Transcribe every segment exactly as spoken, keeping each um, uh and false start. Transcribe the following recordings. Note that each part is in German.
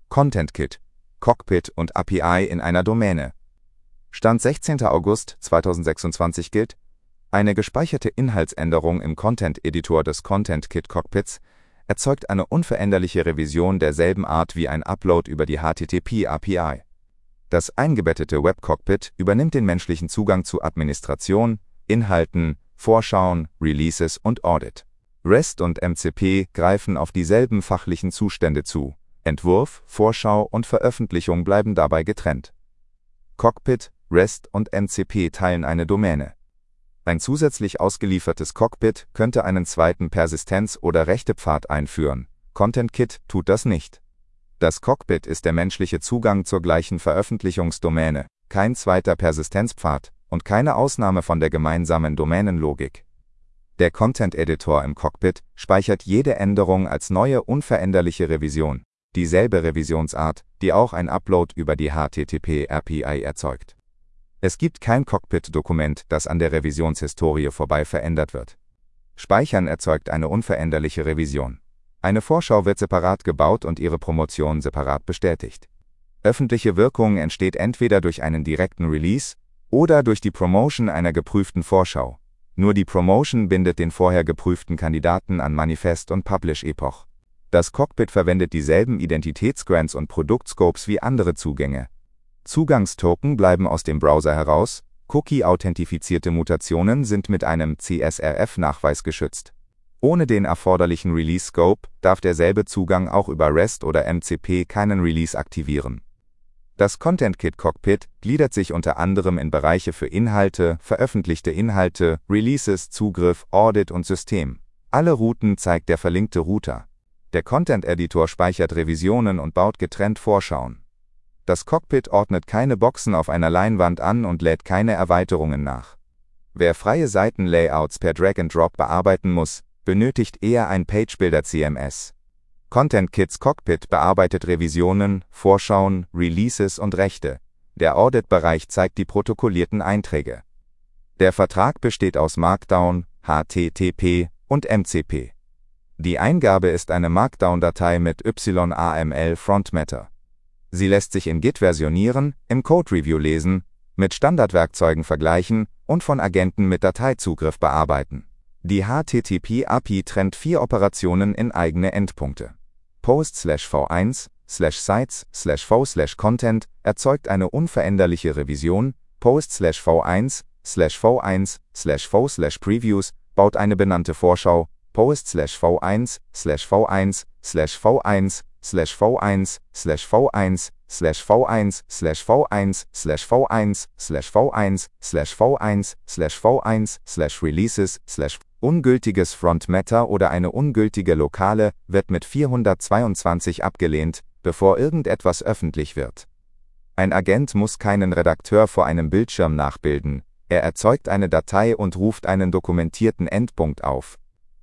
ContentKit, Cockpit und A P I in einer Domäne. Stand sechzehnter August zweitausendsechsundzwanzig gilt: Eine gespeicherte Inhaltsänderung im Content-Editor des ContentKit Cockpits erzeugt eine unveränderliche Revision derselben Art wie ein Upload über die H T T P A P I. Das eingebettete Web-Cockpit übernimmt den menschlichen Zugang zu Administration, Inhalten, Vorschauen, Releases und Audit. REST und M C P greifen auf dieselben fachlichen Zustände zu. Entwurf, Vorschau und Veröffentlichung bleiben dabei getrennt. Cockpit, REST und M C P teilen eine Domäne. Ein zusätzlich ausgeliefertes Cockpit könnte einen zweiten Persistenz- oder Rechtepfad einführen. ContentKit tut das nicht. Das Cockpit ist der menschliche Zugang zur gleichen Veröffentlichungsdomäne, kein zweiter Persistenzpfad und keine Ausnahme von der gemeinsamen Domänenlogik. Der Content-Editor im Cockpit speichert jede Änderung als neue unveränderliche Revision. Dieselbe Revisionsart, die auch ein Upload über die H T T P A P I erzeugt. Es gibt kein Cockpit-Dokument, das an der Revisionshistorie vorbei verändert wird. Speichern erzeugt eine unveränderliche Revision. Eine Vorschau wird separat gebaut und ihre Promotion separat bestätigt. Öffentliche Wirkung entsteht entweder durch einen direkten Release oder durch die Promotion einer geprüften Vorschau. Nur die Promotion bindet den vorher geprüften Kandidaten an Manifest und Publish-Epoch. Das Cockpit verwendet dieselben Identitätsgrants und Produktscopes wie andere Zugänge. Zugangstoken bleiben aus dem Browser heraus, Cookie-authentifizierte Mutationen sind mit einem C S R F-Nachweis geschützt. Ohne den erforderlichen Release-Scope darf derselbe Zugang auch über REST oder M C P keinen Release aktivieren. Das ContentKit-Cockpit gliedert sich unter anderem in Bereiche für Inhalte, veröffentlichte Inhalte, Releases, Zugriff, Audit und System. Alle Routen zeigt der verlinkte Router. Der Content-Editor speichert Revisionen und baut getrennt Vorschauen. Das Cockpit ordnet keine Boxen auf einer Leinwand an und lädt keine Erweiterungen nach. Wer freie Seitenlayouts per Drag-and-Drop bearbeiten muss, benötigt eher ein Page-Builder-C M S. ContentKits Cockpit bearbeitet Revisionen, Vorschauen, Releases und Rechte. Der Audit-Bereich zeigt die protokollierten Einträge. Der Vertrag besteht aus Markdown, H T T P und M C P. Die Eingabe ist eine Markdown-Datei mit Y A M L Frontmatter. Sie lässt sich in Git versionieren, im Code-Review lesen, mit Standardwerkzeugen vergleichen und von Agenten mit Dateizugriff bearbeiten. Die H T T P A P I trennt vier Operationen in eigene Endpunkte. Post slash v eins slash sites slash v slash content erzeugt eine unveränderliche Revision, Post slash v eins slash v eins slash v slash previews baut eine benannte Vorschau, Post slash v eins slash v eins slash v eins slash v eins slash v eins slash v eins slash v eins slash v eins slash v eins slash v eins slash v eins slash releases slash ungültiges Frontmatter oder eine ungültige Lokale wird mit vierhundertzweiundzwanzig abgelehnt, bevor irgendetwas öffentlich wird. Ein Agent muss keinen Redakteur vor einem Bildschirm nachbilden, er erzeugt eine Datei und ruft einen dokumentierten Endpunkt auf.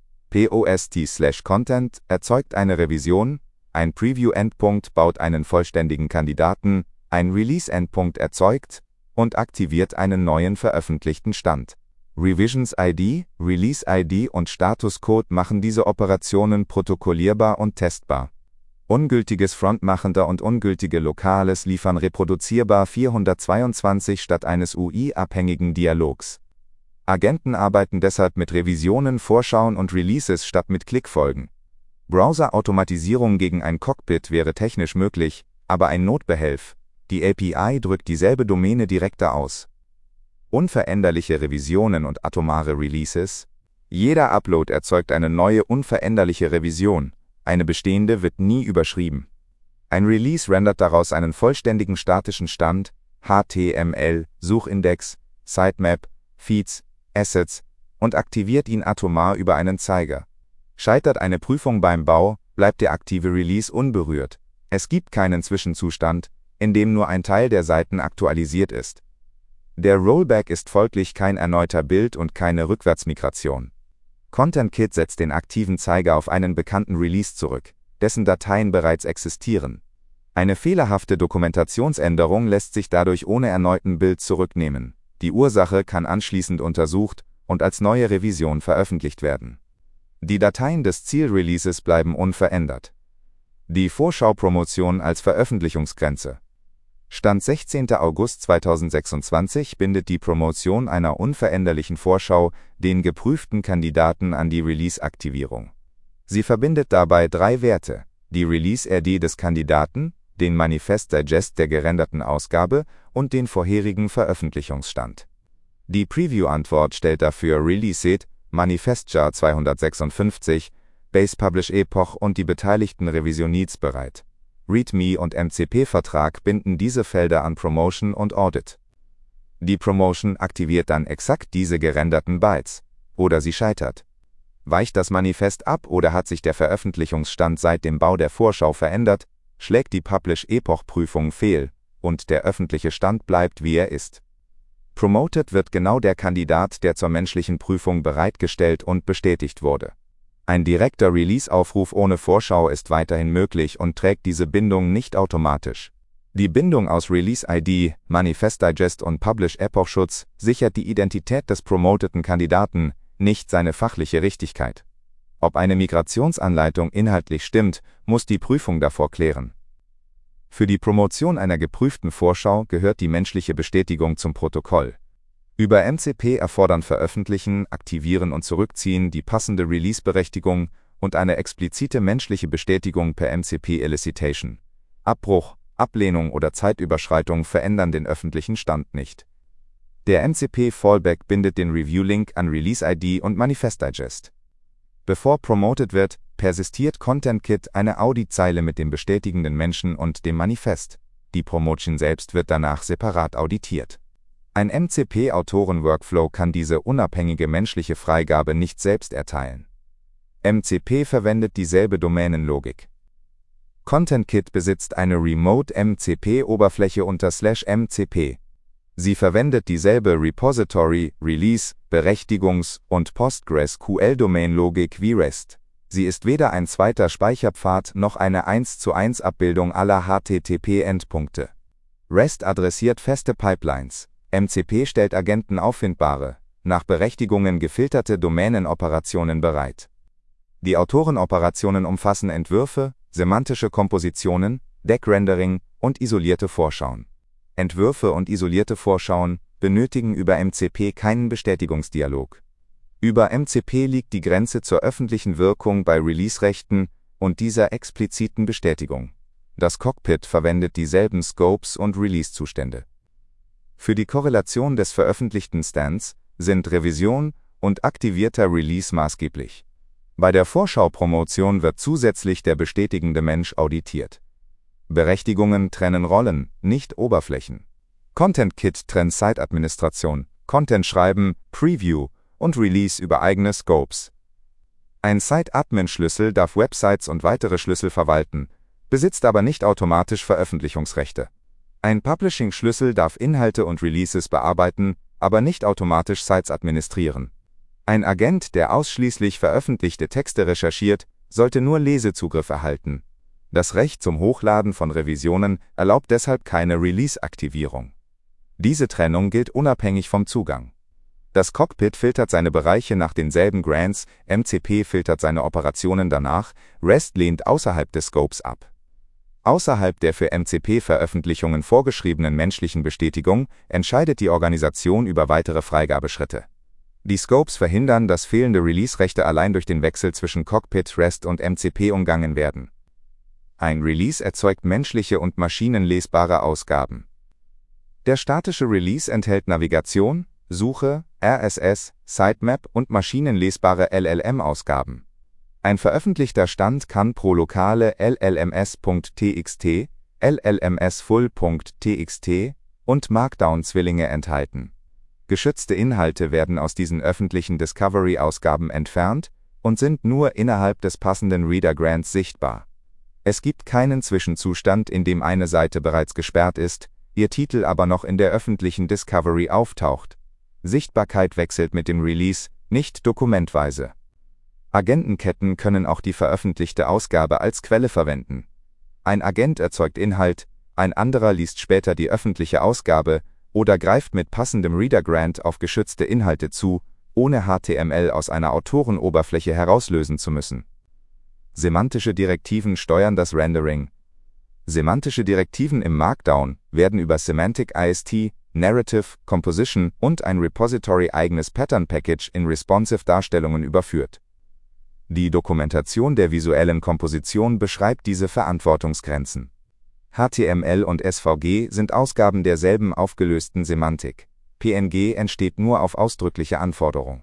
Post slash content erzeugt eine Revision, ein Preview-Endpunkt baut einen vollständigen Kandidaten, ein Release-Endpunkt erzeugt und aktiviert einen neuen veröffentlichten Stand. Revisions-I D, Release-I D und Statuscode machen diese Operationen protokollierbar und testbar. Ungültiges Frontmachender und ungültige Lokales liefern reproduzierbar vierhundertzweiundzwanzig statt eines U I-abhängigen Dialogs. Agenten arbeiten deshalb mit Revisionen, Vorschauen und Releases statt mit Klickfolgen. Browser-Automatisierung gegen ein Cockpit wäre technisch möglich, aber ein Notbehelf. Die A P I drückt dieselbe Domäne direkter aus. Unveränderliche Revisionen und atomare Releases. Jeder Upload erzeugt eine neue unveränderliche Revision. Eine bestehende wird nie überschrieben. Ein Release rendert daraus einen vollständigen statischen Stand, H T M L, Suchindex, Sitemap, Feeds, Assets und aktiviert ihn atomar über einen Zeiger. Scheitert eine Prüfung beim Bau, bleibt der aktive Release unberührt. Es gibt keinen Zwischenzustand, in dem nur ein Teil der Seiten aktualisiert ist. Der Rollback ist folglich kein erneuter Bild und keine Rückwärtsmigration. ContentKit setzt den aktiven Zeiger auf einen bekannten Release zurück, dessen Dateien bereits existieren. Eine fehlerhafte Dokumentationsänderung lässt sich dadurch ohne erneuten Bild zurücknehmen. Die Ursache kann anschließend untersucht und als neue Revision veröffentlicht werden. Die Dateien des Zielreleases bleiben unverändert. Die Vorschau-Promotion als Veröffentlichungsgrenze. Stand sechzehnter August zweitausendsechsundzwanzig bindet die Promotion einer unveränderlichen Vorschau den geprüften Kandidaten an die Release-Aktivierung. Sie verbindet dabei drei Werte: die Release-I D des Kandidaten, den Manifest-Digest der gerenderten Ausgabe und den vorherigen Veröffentlichungsstand. Die Preview-Antwort stellt dafür Release-I D, Manifest-Jar zweihundertsechsundfünfzig, Base-Publish-Epoch und die beteiligten Revision-Needs bereit. README und M C P-Vertrag binden diese Felder an Promotion und Audit. Die Promotion aktiviert dann exakt diese gerenderten Bytes. Oder sie scheitert. Weicht das Manifest ab oder hat sich der Veröffentlichungsstand seit dem Bau der Vorschau verändert, schlägt die Publish-Epoch-Prüfung fehl und der öffentliche Stand bleibt, wie er ist. Promoted wird genau der Kandidat, der zur menschlichen Prüfung bereitgestellt und bestätigt wurde. Ein direkter Release-Aufruf ohne Vorschau ist weiterhin möglich und trägt diese Bindung nicht automatisch. Die Bindung aus Release-I D, Manifest-Digest und Publish-Epoch-Schutz sichert die Identität des promoteten Kandidaten, nicht seine fachliche Richtigkeit. Ob eine Migrationsanleitung inhaltlich stimmt, muss die Prüfung davor klären. Für die Promotion einer geprüften Vorschau gehört die menschliche Bestätigung zum Protokoll. Über M C P erfordern Veröffentlichen, Aktivieren und Zurückziehen die passende Release-Berechtigung und eine explizite menschliche Bestätigung per M C P-Elicitation. Abbruch, Ablehnung oder Zeitüberschreitung verändern den öffentlichen Stand nicht. Der M C P-Fallback bindet den Review-Link an Release-I D und Manifest-Digest. Bevor promoted wird, persistiert ContentKit eine Auditzeile mit dem bestätigenden Menschen und dem Manifest. Die Promotion selbst wird danach separat auditiert. Ein M C P-Autoren-Workflow kann diese unabhängige menschliche Freigabe nicht selbst erteilen. M C P verwendet dieselbe Domänenlogik. ContentKit besitzt eine Remote-M C P-Oberfläche unter slash M C P. Sie verwendet dieselbe Repository-, Release-, Berechtigungs- und PostgreSQL-Domänenlogik wie REST. Sie ist weder ein zweiter Speicherpfad noch eine eins zu eins Abbildung aller H T T P-Endpunkte. REST adressiert feste Pipelines. M C P stellt Agenten auffindbare, nach Berechtigungen gefilterte Domänenoperationen bereit. Die Autorenoperationen umfassen Entwürfe, semantische Kompositionen, Deckrendering und isolierte Vorschauen. Entwürfe und isolierte Vorschauen benötigen über M C P keinen Bestätigungsdialog. Über M C P liegt die Grenze zur öffentlichen Wirkung bei Release-Rechten und dieser expliziten Bestätigung. Das Cockpit verwendet dieselben Scopes und Release-Zustände. Für die Korrelation des veröffentlichten Stands sind Revision und aktivierter Release maßgeblich. Bei der Vorschau-Promotion wird zusätzlich der bestätigende Mensch auditiert. Berechtigungen trennen Rollen, nicht Oberflächen. ContentKit trennt Site-Administration, Content schreiben, Preview und Release über eigene Scopes. Ein Site-Admin-Schlüssel darf Websites und weitere Schlüssel verwalten, besitzt aber nicht automatisch Veröffentlichungsrechte. Ein Publishing-Schlüssel darf Inhalte und Releases bearbeiten, aber nicht automatisch Sites administrieren. Ein Agent, der ausschließlich veröffentlichte Texte recherchiert, sollte nur Lesezugriff erhalten. Das Recht zum Hochladen von Revisionen erlaubt deshalb keine Release-Aktivierung. Diese Trennung gilt unabhängig vom Zugang. Das Cockpit filtert seine Bereiche nach denselben Grants, M C P filtert seine Operationen danach, REST lehnt außerhalb des Scopes ab. Außerhalb der für M C P-Veröffentlichungen vorgeschriebenen menschlichen Bestätigung entscheidet die Organisation über weitere Freigabeschritte. Die Scopes verhindern, dass fehlende Release-Rechte allein durch den Wechsel zwischen Cockpit, REST und M C P umgangen werden. Ein Release erzeugt menschliche und maschinenlesbare Ausgaben. Der statische Release enthält Navigation, Suche, R S S, Sitemap und maschinenlesbare L L M-Ausgaben. Ein veröffentlichter Stand kann pro lokale L L M S.txt, L L M S Full.txt und Markdown-Zwillinge enthalten. Geschützte Inhalte werden aus diesen öffentlichen Discovery-Ausgaben entfernt und sind nur innerhalb des passenden Reader-Grants sichtbar. Es gibt keinen Zwischenzustand, in dem eine Seite bereits gesperrt ist, ihr Titel aber noch in der öffentlichen Discovery auftaucht. Sichtbarkeit wechselt mit dem Release, nicht dokumentweise. Agentenketten können auch die veröffentlichte Ausgabe als Quelle verwenden. Ein Agent erzeugt Inhalt, ein anderer liest später die öffentliche Ausgabe oder greift mit passendem Reader-Grant auf geschützte Inhalte zu, ohne H T M L aus einer Autorenoberfläche herauslösen zu müssen. Semantische Direktiven steuern das Rendering. Semantische Direktiven im Markdown werden über Semantic I S T, Narrative, Composition und ein Repository-eigenes Pattern-Package in responsive Darstellungen überführt. Die Dokumentation der visuellen Komposition beschreibt diese Verantwortungsgrenzen. H T M L und S V G sind Ausgaben derselben aufgelösten Semantik. P N G entsteht nur auf ausdrückliche Anforderung.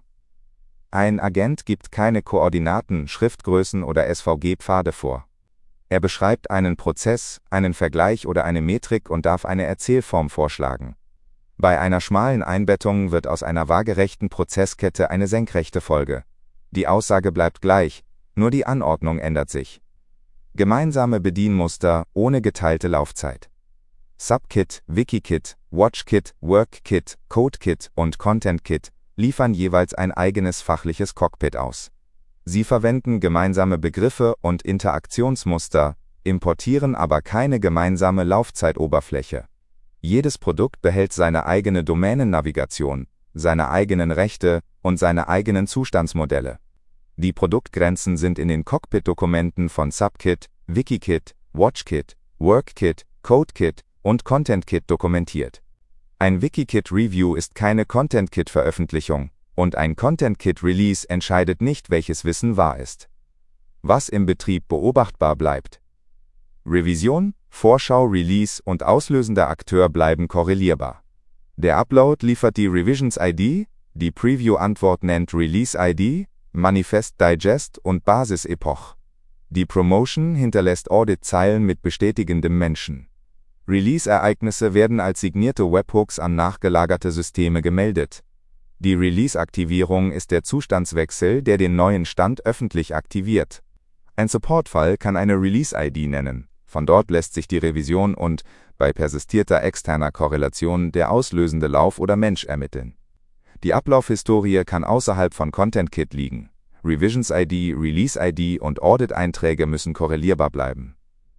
Ein Agent gibt keine Koordinaten, Schriftgrößen oder S V G-Pfade vor. Er beschreibt einen Prozess, einen Vergleich oder eine Metrik und darf eine Erzählform vorschlagen. Bei einer schmalen Einbettung wird aus einer waagerechten Prozesskette eine senkrechte Folge. Die Aussage bleibt gleich, nur die Anordnung ändert sich. Gemeinsame Bedienmuster ohne geteilte Laufzeit. Subkit, Wikikit, WatchKit, WorkKit, CodeKit und ContentKit liefern jeweils ein eigenes fachliches Cockpit aus. Sie verwenden gemeinsame Begriffe und Interaktionsmuster, importieren aber keine gemeinsame Laufzeitoberfläche. Jedes Produkt behält seine eigene Domänennavigation, seine eigenen Rechte und seine eigenen Zustandsmodelle. Die Produktgrenzen sind in den Cockpit-Dokumenten von Subkit, Wikikit, WatchKit, WorkKit, CodeKit und ContentKit dokumentiert. Ein Wikikit-Review ist keine ContentKit-Veröffentlichung und ein ContentKit-Release entscheidet nicht, welches Wissen wahr ist. Was im Betrieb beobachtbar bleibt. Revision, Vorschau, Release und auslösender Akteur bleiben korrelierbar. Der Upload liefert die Revisions-I D, die Preview-Antwort nennt Release-I D, Manifest Digest und Basis-Epoch. Die Promotion hinterlässt Audit-Zeilen mit bestätigendem Menschen. Release-Ereignisse werden als signierte Webhooks an nachgelagerte Systeme gemeldet. Die Release-Aktivierung ist der Zustandswechsel, der den neuen Stand öffentlich aktiviert. Ein Supportfall kann eine Release-I D nennen. Von dort lässt sich die Revision und, bei persistierter externer Korrelation, der auslösende Lauf oder Mensch ermitteln. Die Ablaufhistorie kann außerhalb von ContentKit liegen. Revisions-I D, Release-I D und Audit-Einträge müssen korrelierbar bleiben.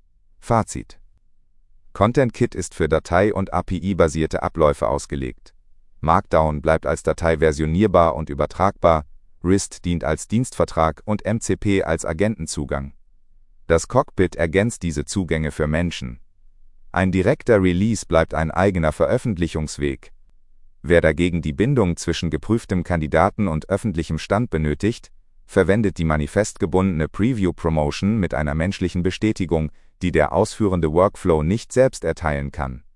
Fazit: ContentKit ist für Datei- und A P I-basierte Abläufe ausgelegt. Markdown bleibt als Datei versionierbar und übertragbar, REST dient als Dienstvertrag und M C P als Agentenzugang. Das Cockpit ergänzt diese Zugänge für Menschen. Ein direkter Release bleibt ein eigener Veröffentlichungsweg. Wer dagegen die Bindung zwischen geprüftem Kandidaten und öffentlichem Stand benötigt, verwendet die manifestgebundene Preview-Promotion mit einer menschlichen Bestätigung, die der ausführende Workflow nicht selbst erteilen kann.